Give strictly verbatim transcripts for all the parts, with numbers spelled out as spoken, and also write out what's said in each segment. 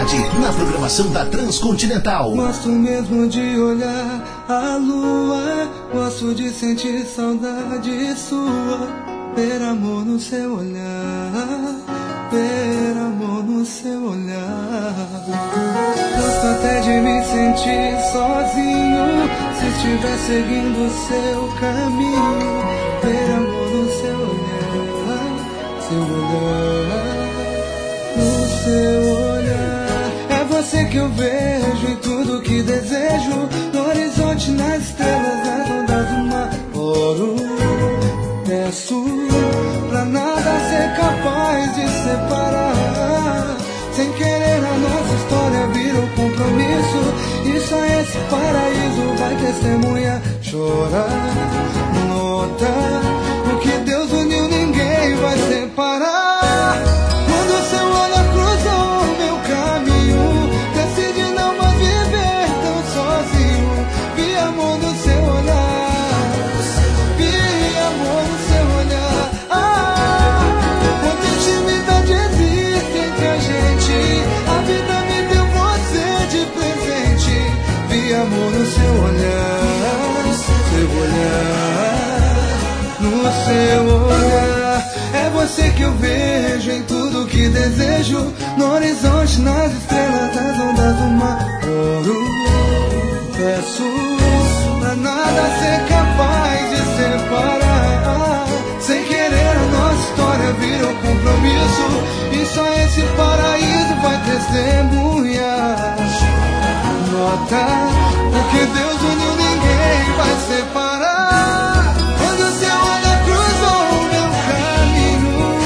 novidade na programação da Transcontinental. Gosto mesmo de olhar a lua, gosto de sentir saudade sua, ver amor no seu olhar, ver amor no seu olhar. Gosto até de me sentir sozinho, se estiver seguindo o seu caminho, ver amor no seu olhar, seu olhar, no seu olhar. É você que eu vejo em tudo que desejo, no horizonte, nas estrelas, nas ondas do mar. Oro, peço pra nada ser capaz de separar. Sem querer a nossa história vira um compromisso, e só esse paraíso vai testemunhar. Chorar, nota, o que Deus uniu ninguém vai separar. Quando o seu olhar cruzou o meu caminho, decidi não mais viver tão sozinho. Vi amor no seu olhar, vi amor no seu olhar. Ah, quanta intimidade existe entre a gente, a vida me deu você de presente. Vi amor no seu olhar, seu olhar, no seu olhar. É você que eu vejo em tudo que desejo, no horizonte, nas estrelas, nas ondas do mar. Oro, peço pra nada ser capaz de separar. Sem querer a nossa história virou compromisso, e só esse paraíso vai testemunhar. Nota, porque Deus uniu ninguém vai separar. Quando o seu olhar cruzou o meu caminho,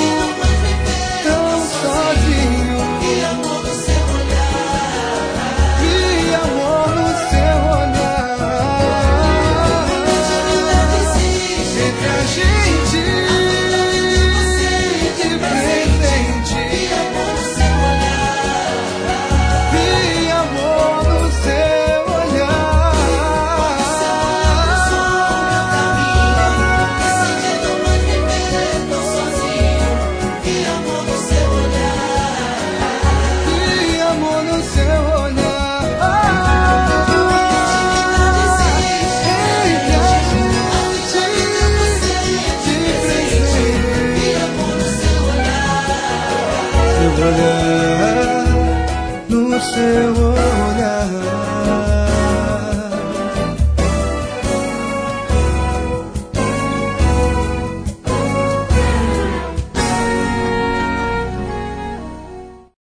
tão sozinho, vi amor no seu olhar, vi amor no seu olhar. Entre a gente, de presente, vi amor no seu olhar, vi amor no seu olhar. Decidido mais viver tão sozinho, vi amor no seu olhar, vi amor no seu olhar. Entre a gente, de presente, vi amor no seu olhar, seu olhar, no seu olhar.